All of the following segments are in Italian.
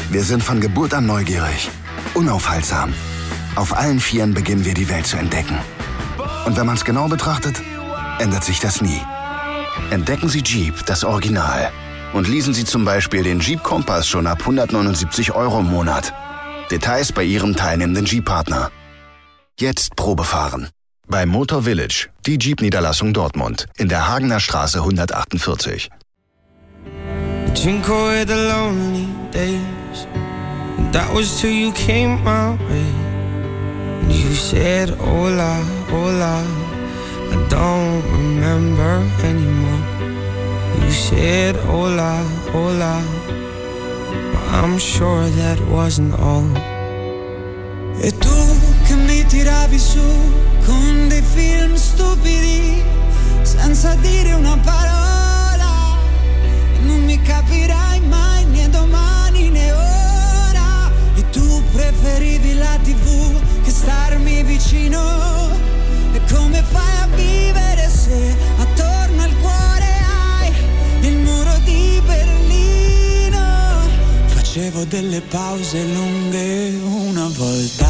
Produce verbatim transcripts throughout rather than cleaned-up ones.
Wir sind von Geburt an neugierig, unaufhaltsam. Auf allen Vieren beginnen wir die Welt zu entdecken. Und wenn man es genau betrachtet, ändert sich das nie. Entdecken Sie Jeep, das Original. Und leasen Sie zum Beispiel den Jeep Kompass schon ab hundertneunundsiebzig Euro im Monat. Details bei Ihrem teilnehmenden Jeep-Partner. Jetzt Probe fahren. Bei Motor Village, die Jeep-Niederlassung Dortmund, in der Hagener Straße hundertachtundvierzig. Drink away the lonely days. That was till you came my way. And you said, hola, hola. I don't remember anymore. You said, hola, hola. But I'm sure that wasn't all. E tu che mi tiravi su con dei film stupidi, senza dire una parola, non mi capirai mai né domani né ora. E tu preferivi la tivù che starmi vicino. E come fai a vivere se attorno al cuore hai il muro di Berlino? Facevo delle pause lunghe una volta,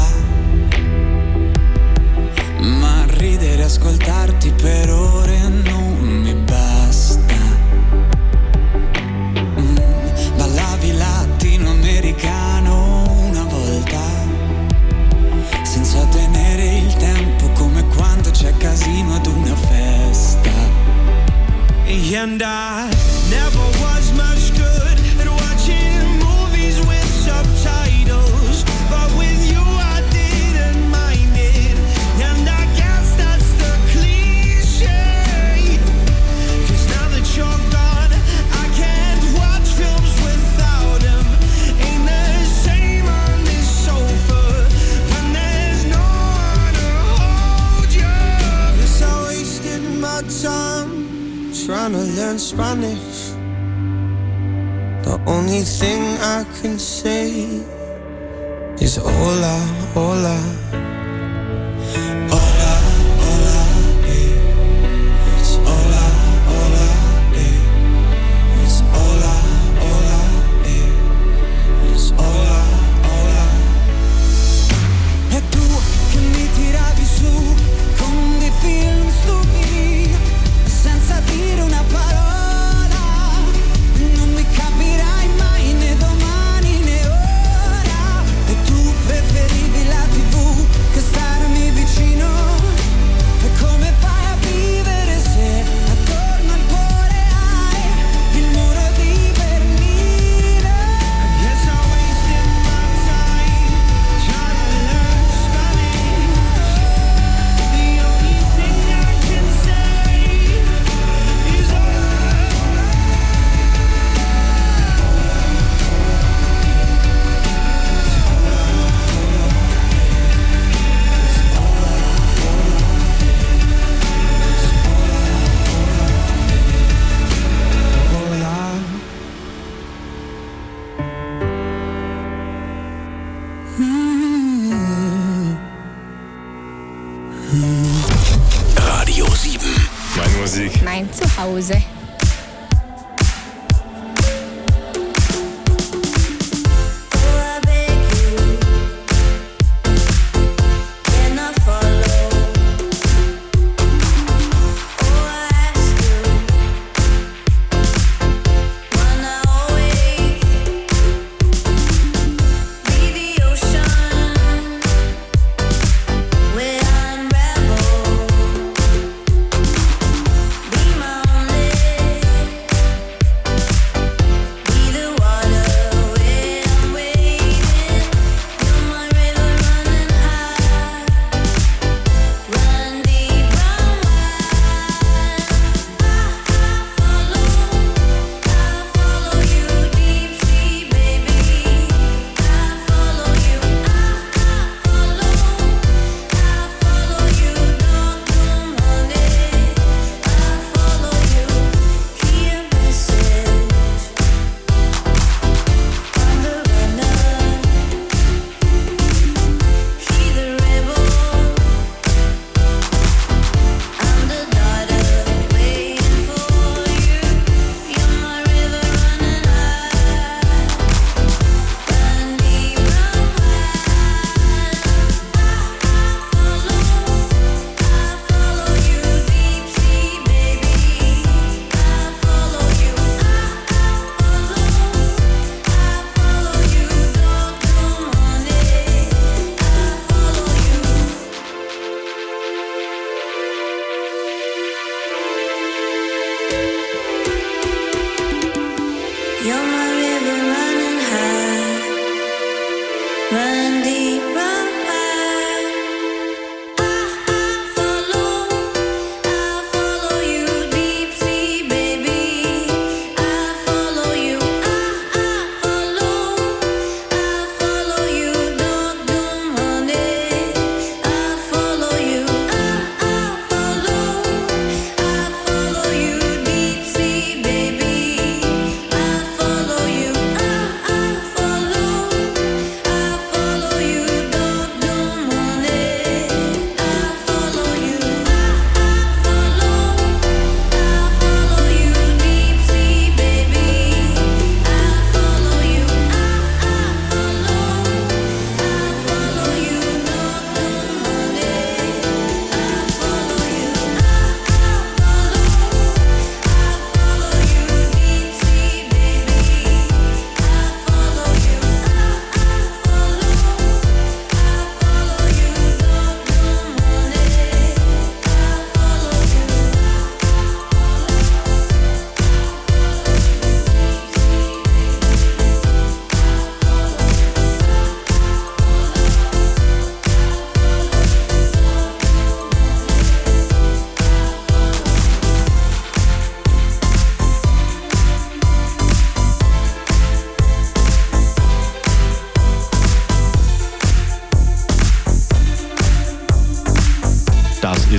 ma ridere e ascoltarti per ore non mi basta. mm, Ballavi latinoamericano una volta, senza tenere il tempo, come quando c'è casino ad una festa. And I never was much good at watching movies with subtitles, but with you I didn't mind it. And I guess that's the cliche, 'cause now that you're gone I can't watch films without him. Ain't the same on this sofa when there's no one to hold you. Guess I wasted my time trying to learn Spanish. The only thing I can say is hola, hola. Hola, hola, eh. It's hola, hola, eh. It's hola, hola, eh. It's hola, hola. E tu che mi tiravi su con dei film stupidi, senza dire una parola, non mi capirai mai né domani né ora. E tu preferivi la tivù che starmi vicino. E come fai a vivere se attorno al cuore hai il muro di Berlino? I guess I wasted my time trying to learn Spanish. The only thing I can say is hola. Radio sieben. Meine Musik. Mein Zuhause. Be my only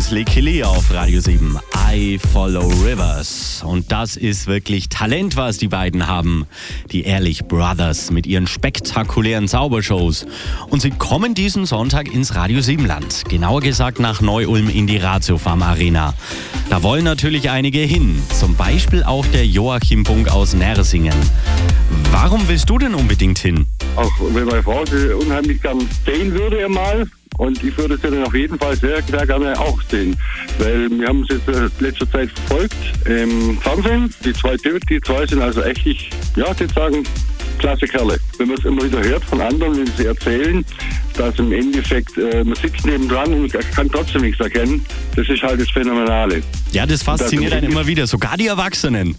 Leslie Killy auf Radio sieben. I Follow Rivers. Und das ist wirklich Talent, was die beiden haben. Die Ehrlich Brothers mit ihren spektakulären Zaubershows. Und sie kommen diesen Sonntag ins Radio sieben Land. Genauer gesagt nach Neu-Ulm in die Ratiofarm Arena. Da wollen natürlich einige hin. Zum Beispiel auch der Joachim Bunk aus Nersingen. Warum willst du denn unbedingt hin? Auch wenn meine Frau sie unheimlich gern sehen würde einmal. Und ich würde sie dann auf jeden Fall sehr, sehr gerne auch sehen. Weil wir haben es jetzt in letzter Zeit verfolgt im Fernsehen. Die zwei Typen, die zwei sind also echt, ja, die sagen, klasse Kerle. Wenn man es immer wieder hört von anderen, wenn sie erzählen, dass im Endeffekt, äh, man sitzt nebendran und kann trotzdem nichts erkennen, das ist halt das Phänomenale. Ja, das fasziniert einen immer wieder, sogar die Erwachsenen.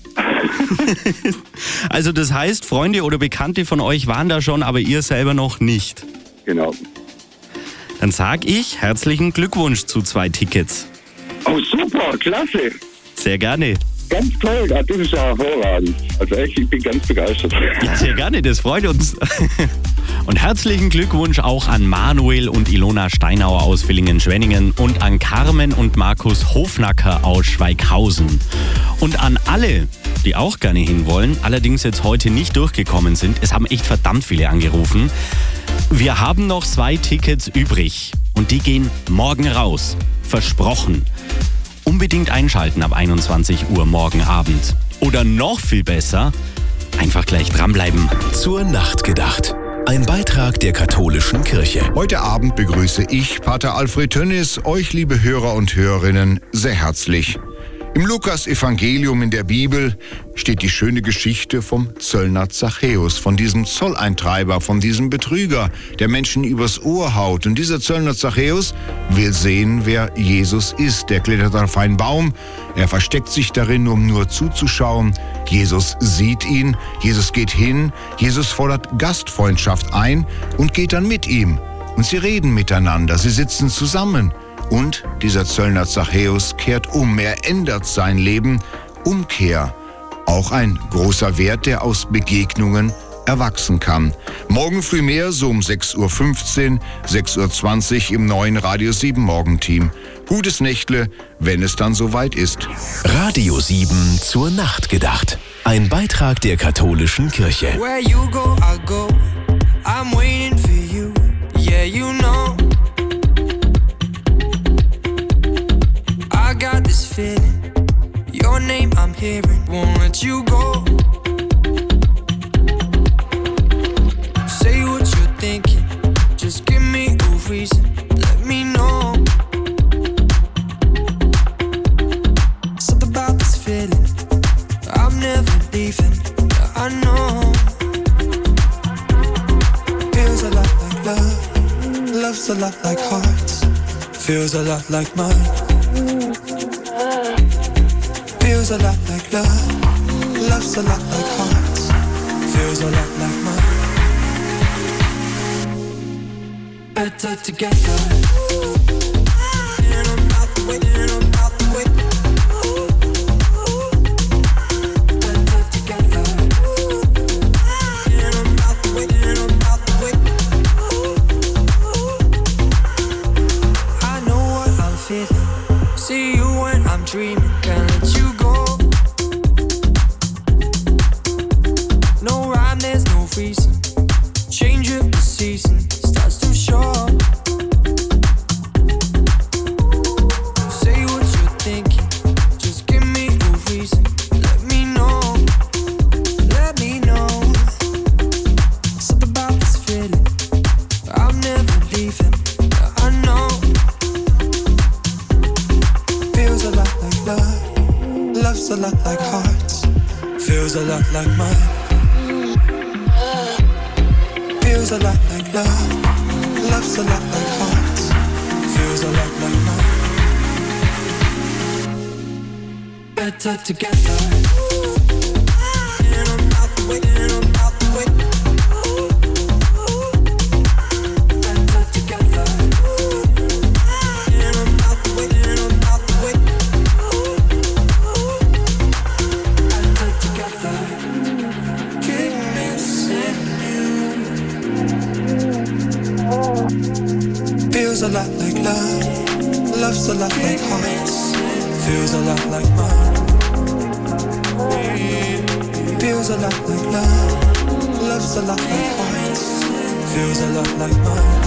Also das heißt, Freunde oder Bekannte von euch waren da schon, aber ihr selber noch nicht. Genau. Dann sag ich herzlichen Glückwunsch zu zwei Tickets. Oh, super, klasse. Sehr gerne. Ganz toll, das ist ja hervorragend. Also echt, ich bin ganz begeistert. Ja, sehr gerne, das freut uns. Und herzlichen Glückwunsch auch an Manuel und Ilona Steinauer aus Villingen-Schwenningen und an Carmen und Markus Hofnacker aus Schweighausen. Und an alle, die auch gerne hinwollen, allerdings jetzt heute nicht durchgekommen sind. Es haben echt verdammt viele angerufen. Wir haben noch zwei Tickets übrig und die gehen morgen raus. Versprochen. Unbedingt einschalten ab einundzwanzig Uhr morgen Abend. Oder noch viel besser, einfach gleich dranbleiben. Zur Nacht gedacht. Ein Beitrag der katholischen Kirche. Heute Abend begrüße ich, Pater Alfred Tönnis, euch liebe Hörer und Hörerinnen sehr herzlich. Im Lukas-Evangelium in der Bibel steht die schöne Geschichte vom Zöllner Zachäus, von diesem Zolleintreiber, von diesem Betrüger, der Menschen übers Ohr haut. Und dieser Zöllner Zachäus will sehen, wer Jesus ist. Er klettert auf einen Baum, er versteckt sich darin, um nur zuzuschauen. Jesus sieht ihn, Jesus geht hin, Jesus fordert Gastfreundschaft ein und geht dann mit ihm. Und sie reden miteinander, sie sitzen zusammen. Und dieser Zöllner Zachäus kehrt um, er ändert sein Leben. Umkehr, auch ein großer Wert, der aus Begegnungen erwachsen kann. Morgen früh mehr, so um sechs Uhr fünfzehn, sechs Uhr zwanzig im neuen Radio sieben Morgenteam. Gutes Nächtle, wenn es dann soweit ist. Radio sieben zur Nacht gedacht. Ein Beitrag der katholischen Kirche. Where you go, I go. I'm waiting for you. Yeah, you know. I got this feeling. Your name I'm hearing. Won't let you go. Say what you're thinking. Just give me a reason. Let me know. Something about this feeling. I'm never leaving. I know. Feels a lot like love. Love's a lot like hearts. Feels a lot like mine. Feels a lot like love. Love's a lot like hearts. Feels a lot like mine. Better together. And I'm out the way, and I'm out the way. Better together. And I'm out the way, and I'm out the way. I know what I'm feeling. See you when I'm dreaming. Can't let you go. No rhyme, there's no reason. Change of the season starts to show. Say what you're thinking. Just give me a reason. Let me know. Let me know. Something about this feeling. I'm never leaving. I know. Feels a lot like love. Love's a lot like hearts. Feels a lot like mine. Feels a lot like love. Love's a lot like hearts. Feels a lot like mine. Better together. And I'm out the way, and I'm out the way. Better together. And I'm out the way, and I'm out the way. Better together. Keep missing you. Feels a lot like love. Love's a lot like hearts, feels a lot like mine. Feels a lot like love, love's a lot like hearts, feels a lot like mine.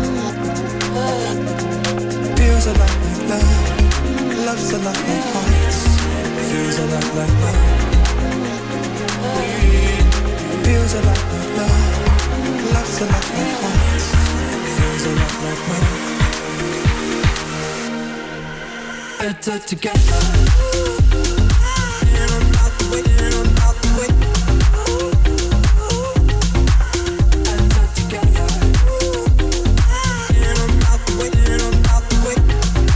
Feels a lot like love, love's a lot like hearts, feels a lot like mine. Feels a lot like love, love's a lot like hearts, feels a lot like mine. Better together. And I'm out the way, and I'm out the way. Better together. And I'm out the way, and I'm out the way.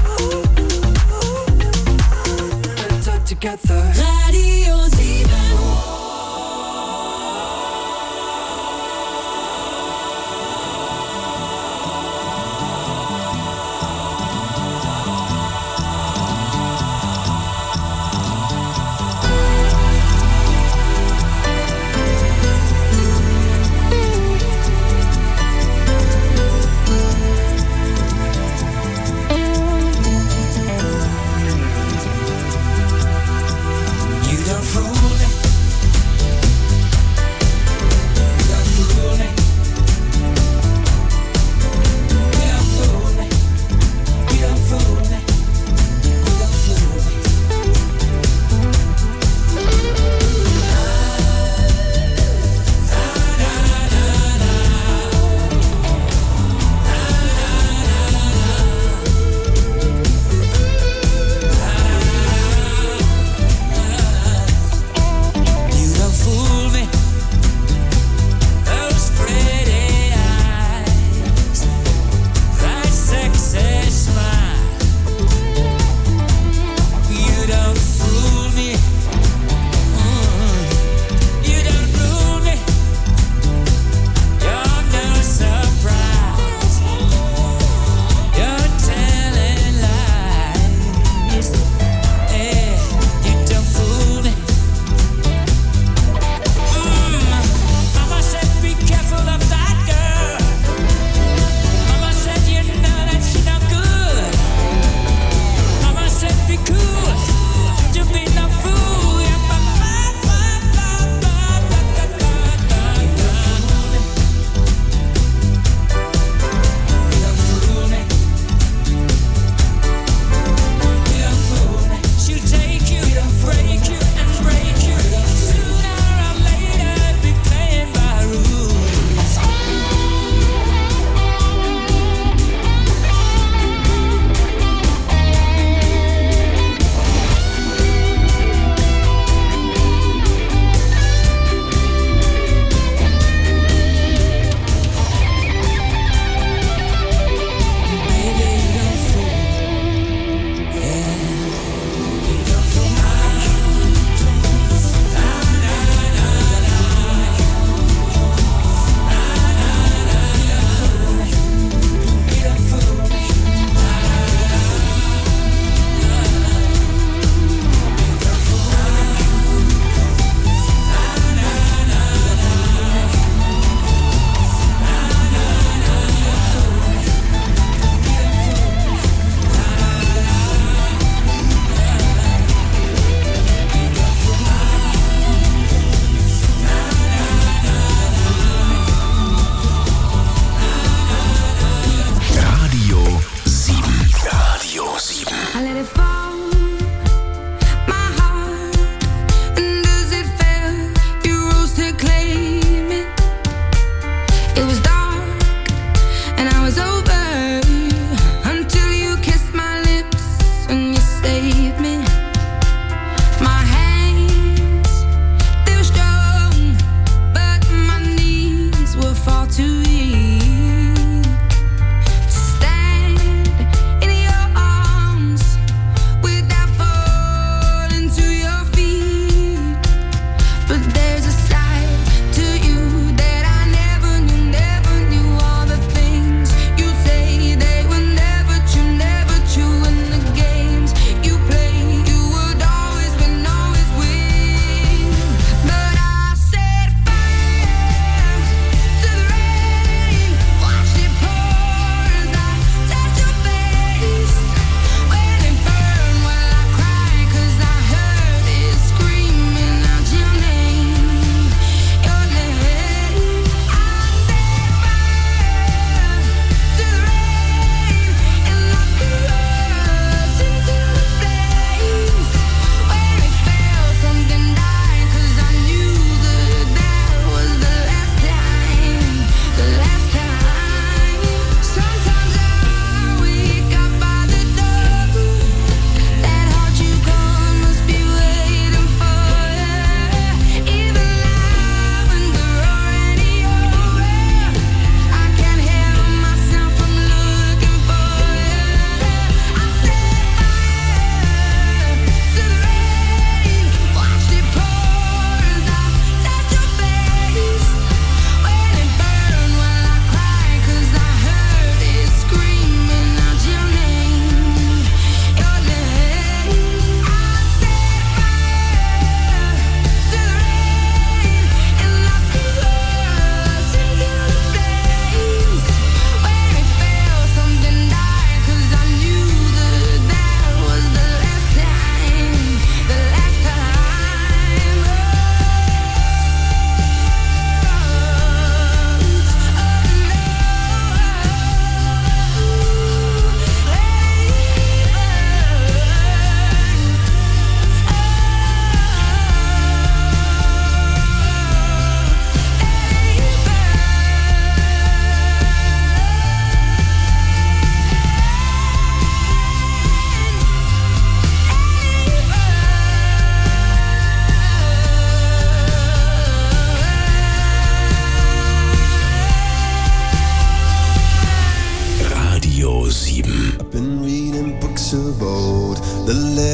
Better together. Radio sieben.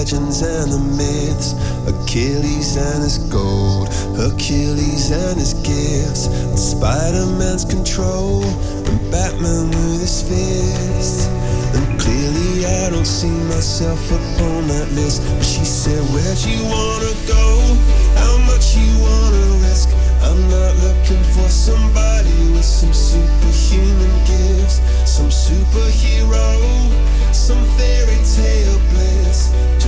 legends and the myths, Achilles and his gold, Hercules and his gifts, and Spider-Man's control, and Batman with his fists. And clearly I don't see myself upon that list. But she said, where'd you wanna go? How much you wanna risk? I'm not looking for somebody with some superhuman gifts, some superhero, some fairy tale bliss.